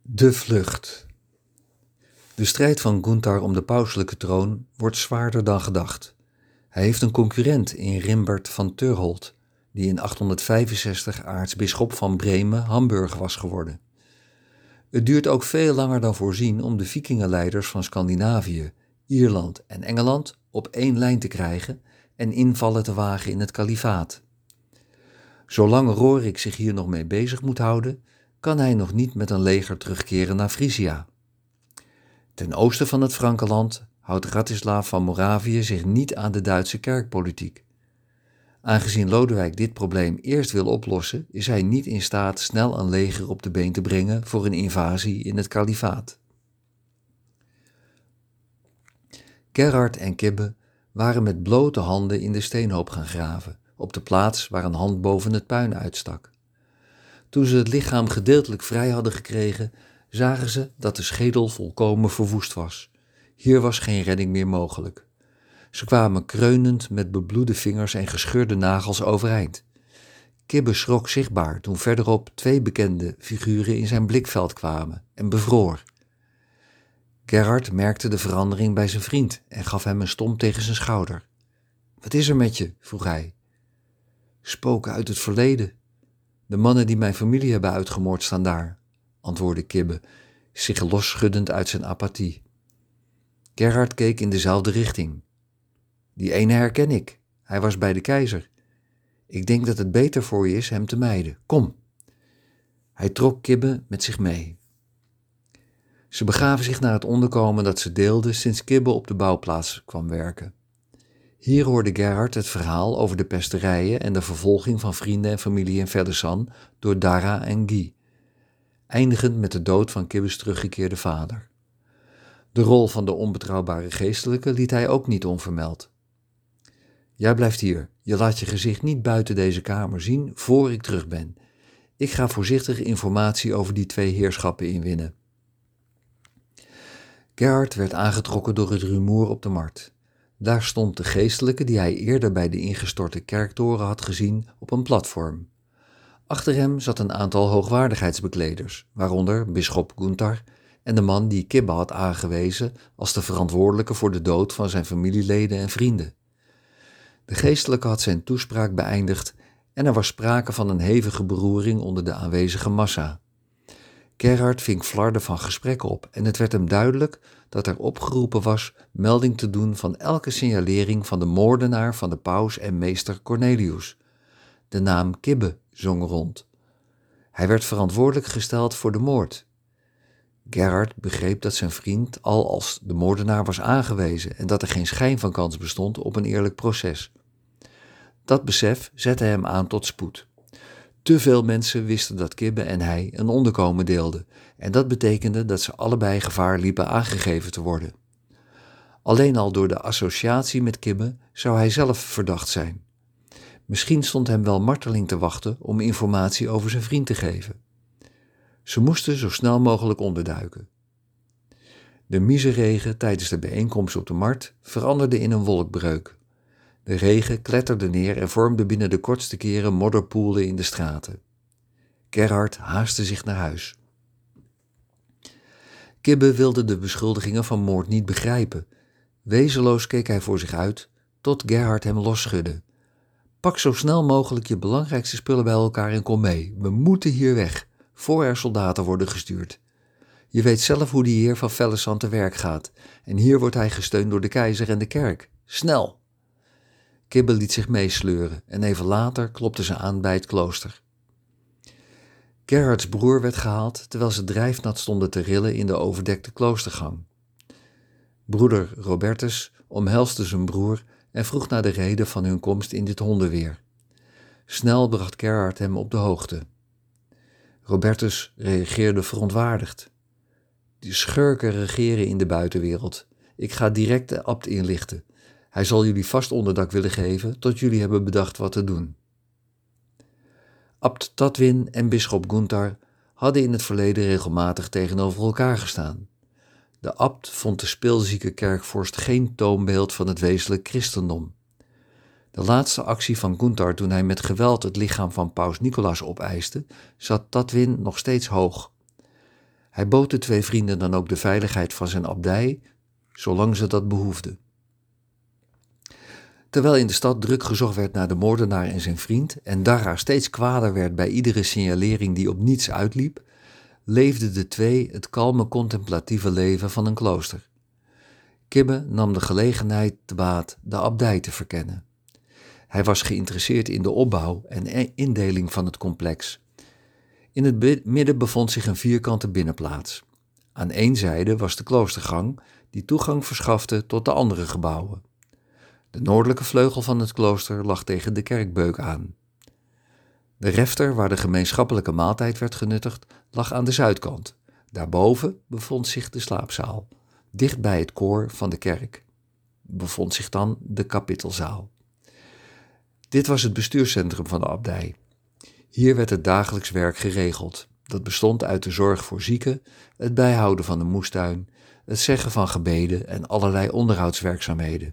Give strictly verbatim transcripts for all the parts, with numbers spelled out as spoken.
De vlucht. De strijd van Gunther om de pauselijke troon wordt zwaarder dan gedacht. Hij heeft een concurrent in Rimbert van Terholt, die in achthonderdvijfenzestig aartsbisschop van Bremen-Hamburg was geworden. Het duurt ook veel langer dan voorzien om de vikingenleiders van Scandinavië, Ierland en Engeland op één lijn te krijgen en invallen te wagen in het kalifaat. Zolang Rorik zich hier nog mee bezig moet houden, kan hij nog niet met een leger terugkeren naar Frisia. Ten oosten van het Frankenland houdt Ratislav van Moravië zich niet aan de Duitse kerkpolitiek. Aangezien Lodewijk dit probleem eerst wil oplossen, is hij niet in staat snel een leger op de been te brengen voor een invasie in het kalifaat. Gerhard en Kibbe waren met blote handen in de steenhoop gaan graven, op de plaats waar een hand boven het puin uitstak. Toen ze het lichaam gedeeltelijk vrij hadden gekregen, zagen ze dat de schedel volkomen verwoest was. Hier was geen redding meer mogelijk. Ze kwamen kreunend met bebloede vingers en gescheurde nagels overeind. Kibbe schrok zichtbaar toen verderop twee bekende figuren in zijn blikveld kwamen en bevroor. Gerhard merkte de verandering bij zijn vriend en gaf hem een stomp tegen zijn schouder. "Wat is er met je?" vroeg hij. "Spoken uit het verleden. De mannen die mijn familie hebben uitgemoord staan daar," antwoordde Kibbe, zich losschuddend uit zijn apathie. Gerhard keek in dezelfde richting. "Die ene herken ik. Hij was bij de keizer. Ik denk dat het beter voor je is hem te mijden. Kom." Hij trok Kibbe met zich mee. Ze begaven zich naar het onderkomen dat ze deelden sinds Kibbe op de bouwplaats kwam werken. Hier hoorde Gerhard het verhaal over de pesterijen en de vervolging van vrienden en familie in Verdessan door Dara en Guy, eindigend met de dood van Kibbes teruggekeerde vader. De rol van de onbetrouwbare geestelijke liet hij ook niet onvermeld. "Jij blijft hier, je laat je gezicht niet buiten deze kamer zien voor ik terug ben. Ik ga voorzichtig informatie over die twee heerschappen inwinnen." Gerhard werd aangetrokken door het rumoer op de markt. Daar stond de geestelijke die hij eerder bij de ingestorte kerktoren had gezien op een platform. Achter hem zat een aantal hoogwaardigheidsbekleders, waaronder bisschop Gunther en de man die Kibbe had aangewezen als de verantwoordelijke voor de dood van zijn familieleden en vrienden. De geestelijke had zijn toespraak beëindigd en er was sprake van een hevige beroering onder de aanwezige massa. Gerhard ving flarden van gesprekken op en het werd hem duidelijk dat er opgeroepen was melding te doen van elke signalering van de moordenaar van de paus en meester Cornelius. De naam Kibbe zong rond. Hij werd verantwoordelijk gesteld voor de moord. Gerhard begreep dat zijn vriend al als de moordenaar was aangewezen en dat er geen schijn van kans bestond op een eerlijk proces. Dat besef zette hem aan tot spoed. Te veel mensen wisten dat Kibbe en hij een onderkomen deelden en dat betekende dat ze allebei gevaar liepen aangegeven te worden. Alleen al door de associatie met Kibbe zou hij zelf verdacht zijn. Misschien stond hem wel marteling te wachten om informatie over zijn vriend te geven. Ze moesten zo snel mogelijk onderduiken. De miseregen tijdens de bijeenkomst op de markt veranderde in een wolkbreuk. De regen kletterde neer en vormde binnen de kortste keren modderpoelen in de straten. Gerhard haastte zich naar huis. Kibbe wilde de beschuldigingen van moord niet begrijpen. Wezenloos keek hij voor zich uit, tot Gerhard hem losschudde. "Pak zo snel mogelijk je belangrijkste spullen bij elkaar en kom mee. We moeten hier weg, voor er soldaten worden gestuurd. Je weet zelf hoe die heer van Verdessan te werk gaat, en hier wordt hij gesteund door de keizer en de kerk. Snel!" Kibbe liet zich meesleuren en even later klopte ze aan bij het klooster. Gerhards broer werd gehaald terwijl ze drijfnat stonden te rillen in de overdekte kloostergang. Broeder Robertus omhelsde zijn broer en vroeg naar de reden van hun komst in dit hondenweer. Snel bracht Gerhard hem op de hoogte. Robertus reageerde verontwaardigd. "Die schurken regeren in de buitenwereld. Ik ga direct de abt inlichten. Hij zal jullie vast onderdak willen geven tot jullie hebben bedacht wat te doen." Abt Tadwin en bisschop Gunther hadden in het verleden regelmatig tegenover elkaar gestaan. De abt vond de speelzieke kerkvorst geen toonbeeld van het wezenlijk christendom. De laatste actie van Gunther toen hij met geweld het lichaam van paus Nicolaas opeiste, zat Tadwin nog steeds hoog. Hij bood de twee vrienden dan ook de veiligheid van zijn abdij, zolang ze dat behoefden. Terwijl in de stad druk gezocht werd naar de moordenaar en zijn vriend en Darra steeds kwader werd bij iedere signalering die op niets uitliep, leefden de twee het kalme contemplatieve leven van een klooster. Kibbe nam de gelegenheid te baat de abdij te verkennen. Hij was geïnteresseerd in de opbouw en indeling van het complex. In het midden bevond zich een vierkante binnenplaats. Aan één zijde was de kloostergang, die toegang verschafte tot de andere gebouwen. De noordelijke vleugel van het klooster lag tegen de kerkbeuk aan. De refter, waar de gemeenschappelijke maaltijd werd genuttigd, lag aan de zuidkant. Daarboven bevond zich de slaapzaal. Dicht bij het koor van de kerk bevond zich dan de kapittelzaal. Dit was het bestuurscentrum van de abdij. Hier werd het dagelijks werk geregeld. Dat bestond uit de zorg voor zieken, het bijhouden van de moestuin, het zeggen van gebeden en allerlei onderhoudswerkzaamheden.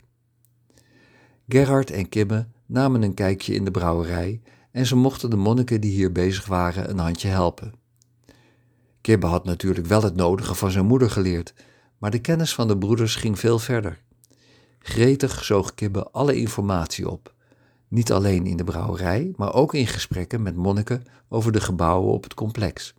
Gerhard en Kibbe namen een kijkje in de brouwerij en ze mochten de monniken die hier bezig waren een handje helpen. Kibbe had natuurlijk wel het nodige van zijn moeder geleerd, maar de kennis van de broeders ging veel verder. Gretig zoog Kibbe alle informatie op, niet alleen in de brouwerij, maar ook in gesprekken met monniken over de gebouwen op het complex.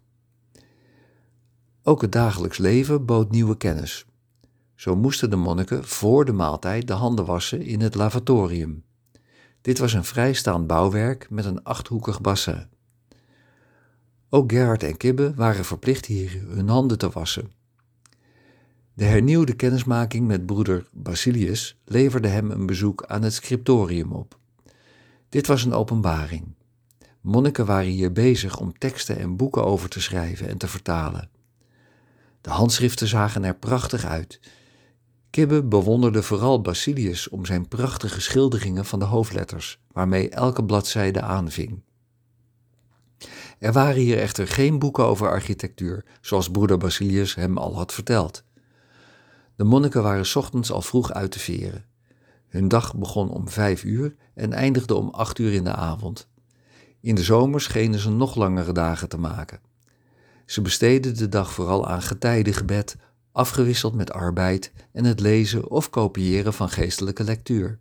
Ook het dagelijks leven bood nieuwe kennis. Zo moesten de monniken voor de maaltijd de handen wassen in het lavatorium. Dit was een vrijstaand bouwwerk met een achthoekig bassin. Ook Gerhard en Kibbe waren verplicht hier hun handen te wassen. De hernieuwde kennismaking met broeder Basilius leverde hem een bezoek aan het scriptorium op. Dit was een openbaring. Monniken waren hier bezig om teksten en boeken over te schrijven en te vertalen. De handschriften zagen er prachtig uit. Kibbe bewonderde vooral Basilius om zijn prachtige schilderingen van de hoofdletters, waarmee elke bladzijde aanving. Er waren hier echter geen boeken over architectuur, zoals broeder Basilius hem al had verteld. De monniken waren 's ochtends al vroeg uit te veren. Hun dag begon om vijf uur en eindigde om acht uur in de avond. In de zomer schenen ze nog langere dagen te maken. Ze besteden de dag vooral aan getijdengebed, afgewisseld met arbeid en het lezen of kopiëren van geestelijke lectuur.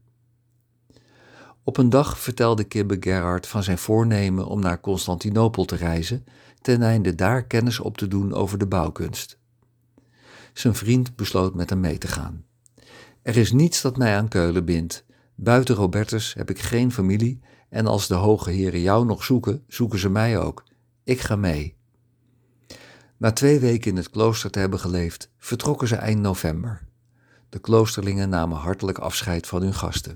Op een dag vertelde Kibbe Gerhard van zijn voornemen om naar Constantinopel te reizen, ten einde daar kennis op te doen over de bouwkunst. Zijn vriend besloot met hem mee te gaan. Er is niets dat mij aan Keulen bindt. Buiten Robertus heb ik geen familie en als de hoge heren jou nog zoeken, zoeken ze mij ook. Ik ga mee. Na twee weken in het klooster te hebben geleefd, vertrokken ze eind november. De kloosterlingen namen hartelijk afscheid van hun gasten.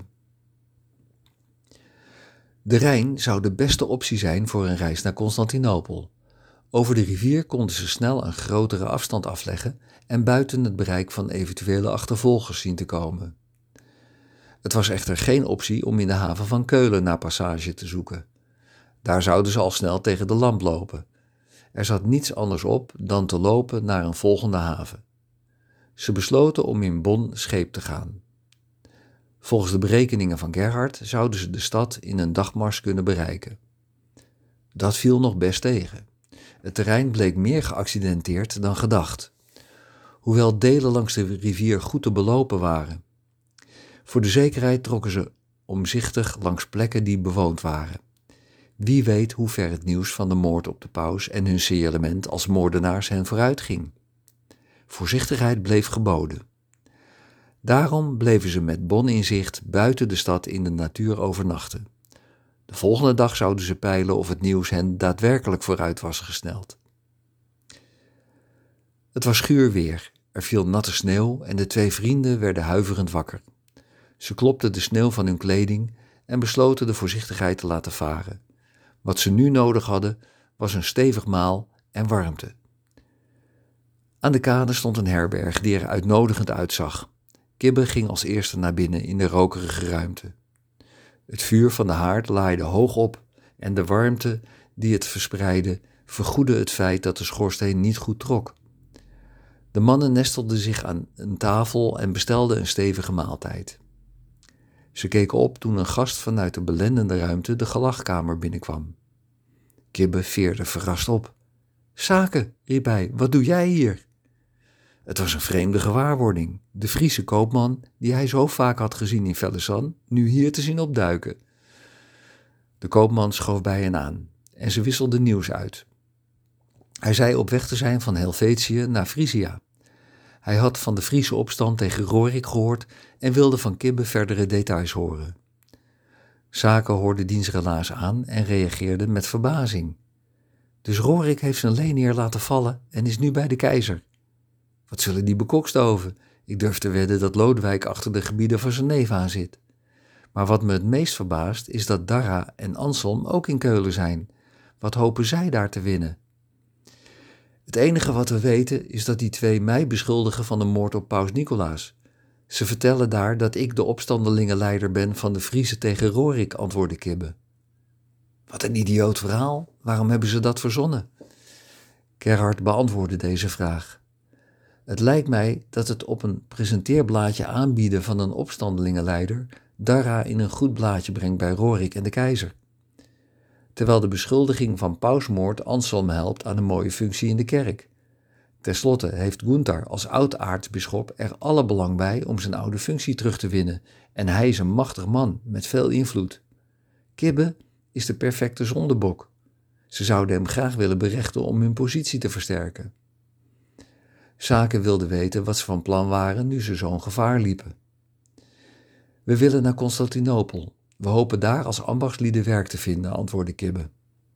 De Rijn zou de beste optie zijn voor een reis naar Constantinopel. Over de rivier konden ze snel een grotere afstand afleggen en buiten het bereik van eventuele achtervolgers zien te komen. Het was echter geen optie om in de haven van Keulen naar passage te zoeken. Daar zouden ze al snel tegen de lamp lopen. Er zat niets anders op dan te lopen naar een volgende haven. Ze besloten om in Bonn scheep te gaan. Volgens de berekeningen van Gerhard zouden ze de stad in een dagmars kunnen bereiken. Dat viel nog best tegen. Het terrein bleek meer geaccidenteerd dan gedacht, hoewel delen langs de rivier goed te belopen waren. Voor de zekerheid trokken ze omzichtig langs plekken die bewoond waren. Wie weet hoe ver het nieuws van de moord op de paus en hun signalement als moordenaars hen vooruit ging. Voorzichtigheid bleef geboden. Daarom bleven ze met Bonn in zicht buiten de stad in de natuur overnachten. De volgende dag zouden ze peilen of het nieuws hen daadwerkelijk vooruit was gesneld. Het was guur weer, er viel natte sneeuw en de twee vrienden werden huiverend wakker. Ze klopten de sneeuw van hun kleding en besloten de voorzichtigheid te laten varen. Wat ze nu nodig hadden was een stevig maal en warmte. Aan de kade stond een herberg die er uitnodigend uitzag. Kibbe ging als eerste naar binnen in de rokerige ruimte. Het vuur van de haard laaide hoog op en de warmte die het verspreidde vergoedde het feit dat de schoorsteen niet goed trok. De mannen nestelden zich aan een tafel en bestelden een stevige maaltijd. Ze keken op toen een gast vanuit de belendende ruimte de gelagkamer binnenkwam. Kibbe veerde verrast op. Sake, riep hij, wat doe jij hier? Het was een vreemde gewaarwording, de Friese koopman die hij zo vaak had gezien in Vellesan, nu hier te zien opduiken. De koopman schoof bij hen aan en ze wisselden nieuws uit. Hij zei op weg te zijn van Helvetië naar Frisia. Hij had van de Friese opstand tegen Rorik gehoord en wilde van Kibbe verdere details horen. Sake hoorde diens relaas aan en reageerde met verbazing. Dus Rorik heeft zijn leenheer laten vallen en is nu bij de keizer. Wat zullen die bekokstoven? Ik durf te wedden dat Lodewijk achter de gebieden van zijn neef aan zit. Maar wat me het meest verbaast is dat Darra en Anselm ook in Keulen zijn. Wat hopen zij daar te winnen? Het enige wat we weten is dat die twee mij beschuldigen van de moord op paus Nicolaas. Ze vertellen daar dat ik de opstandelingenleider ben van de Friezen tegen Rorik, antwoordde Kibbe. Wat een idioot verhaal, waarom hebben ze dat verzonnen? Gerhard beantwoordde deze vraag. Het lijkt mij dat het op een presenteerblaadje aanbieden van een opstandelingenleider Darra in een goed blaadje brengt bij Rorik en de keizer. Terwijl de beschuldiging van pausmoord Anselm helpt aan een mooie functie in de kerk. Ten slotte heeft Gunther als oud-aartsbisschop er alle belang bij om zijn oude functie terug te winnen en hij is een machtig man met veel invloed. Kibbe is de perfecte zondebok. Ze zouden hem graag willen berechten om hun positie te versterken. Sake wilde weten wat ze van plan waren nu ze zo'n gevaar liepen. We willen naar Constantinopel. We hopen daar als ambachtslieden werk te vinden, antwoordde Kibbe.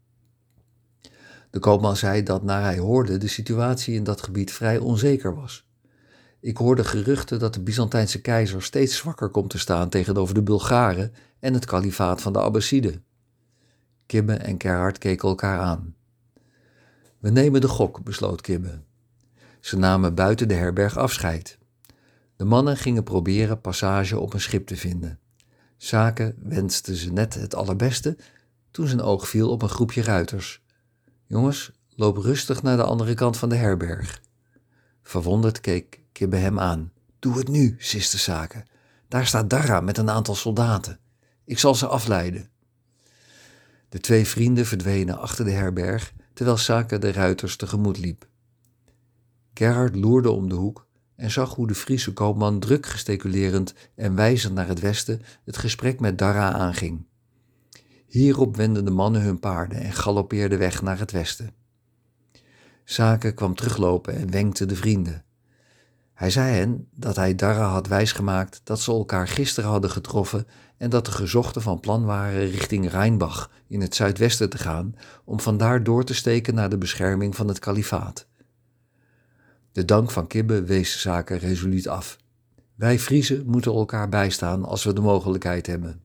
De koopman zei dat naar hij hoorde de situatie in dat gebied vrij onzeker was. Ik hoorde geruchten dat de Byzantijnse keizer steeds zwakker komt te staan tegenover de Bulgaren en het kalifaat van de Abbasiden. Kibbe en Gerhard keken elkaar aan. We nemen de gok, besloot Kibbe. Ze namen buiten de herberg afscheid. De mannen gingen proberen passage op een schip te vinden. Sake wenste ze net het allerbeste toen zijn oog viel op een groepje ruiters. Jongens, loop rustig naar de andere kant van de herberg. Verwonderd keek Kibbe hem aan. Doe het nu, siste Sake. Daar staat Darra met een aantal soldaten. Ik zal ze afleiden. De twee vrienden verdwenen achter de herberg, terwijl Sake de ruiters tegemoet liep. Gerhard loerde om de hoek en zag hoe de Friese koopman druk gesticulerend en wijzend naar het westen het gesprek met Darra aanging. Hierop wendden de mannen hun paarden en galoppeerden weg naar het westen. Sake kwam teruglopen en wenkte de vrienden. Hij zei hen dat hij Darra had wijsgemaakt dat ze elkaar gisteren hadden getroffen en dat de gezochten van plan waren richting Rheinbach in het zuidwesten te gaan om vandaar door te steken naar de bescherming van het kalifaat. De dank van Kibbe wees Sake resoluut af. Wij Friezen moeten elkaar bijstaan als we de mogelijkheid hebben.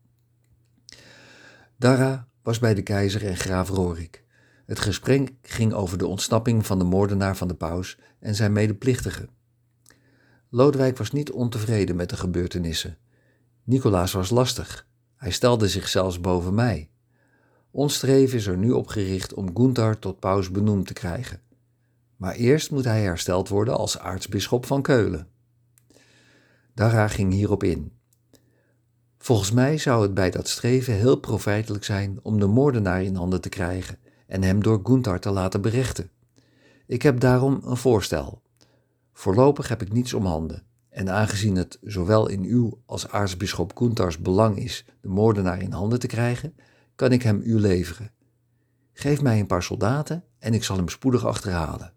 Darra was bij de keizer en graaf Rorik. Het gesprek ging over de ontsnapping van de moordenaar van de paus en zijn medeplichtigen. Lodewijk was niet ontevreden met de gebeurtenissen. Nicolaas was lastig. Hij stelde zich zelfs boven mij. Ons streven is er nu op gericht om Gunther tot paus benoemd te krijgen. Maar eerst moet hij hersteld worden als aartsbisschop van Keulen. Darra ging hierop in. Volgens mij zou het bij dat streven heel profijtelijk zijn om de moordenaar in handen te krijgen en hem door Gunther te laten berechten. Ik heb daarom een voorstel. Voorlopig heb ik niets om handen en aangezien het zowel in uw als aartsbisschop Gunthers belang is de moordenaar in handen te krijgen, kan ik hem u leveren. Geef mij een paar soldaten en ik zal hem spoedig achterhalen.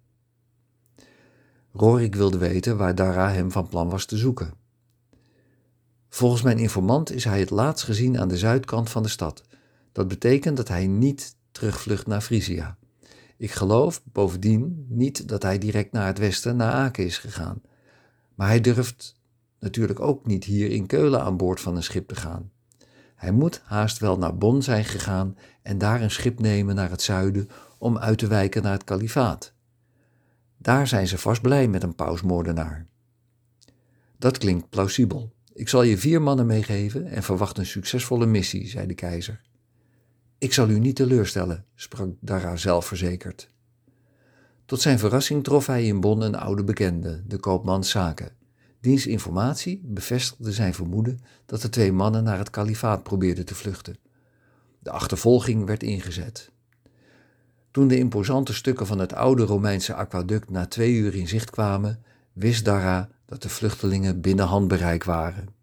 Rorik wilde weten waar Darra hem van plan was te zoeken. Volgens mijn informant is hij het laatst gezien aan de zuidkant van de stad. Dat betekent dat hij niet terugvlucht naar Frisia. Ik geloof bovendien niet dat hij direct naar het westen, naar Aken is gegaan. Maar hij durft natuurlijk ook niet hier in Keulen aan boord van een schip te gaan. Hij moet haast wel naar Bonn zijn gegaan en daar een schip nemen naar het zuiden om uit te wijken naar het kalifaat. Daar zijn ze vast blij met een pausmoordenaar. Dat klinkt plausibel. Ik zal je vier mannen meegeven en verwacht een succesvolle missie, zei de keizer. Ik zal u niet teleurstellen, sprak Darra zelfverzekerd. Tot zijn verrassing trof hij in Bonn een oude bekende, de koopman Sake. Diens informatie bevestigde zijn vermoeden dat de twee mannen naar het kalifaat probeerden te vluchten. De achtervolging werd ingezet. Toen de imposante stukken van het oude Romeinse aquaduct na twee uur in zicht kwamen, wist Darra dat de vluchtelingen binnen handbereik waren.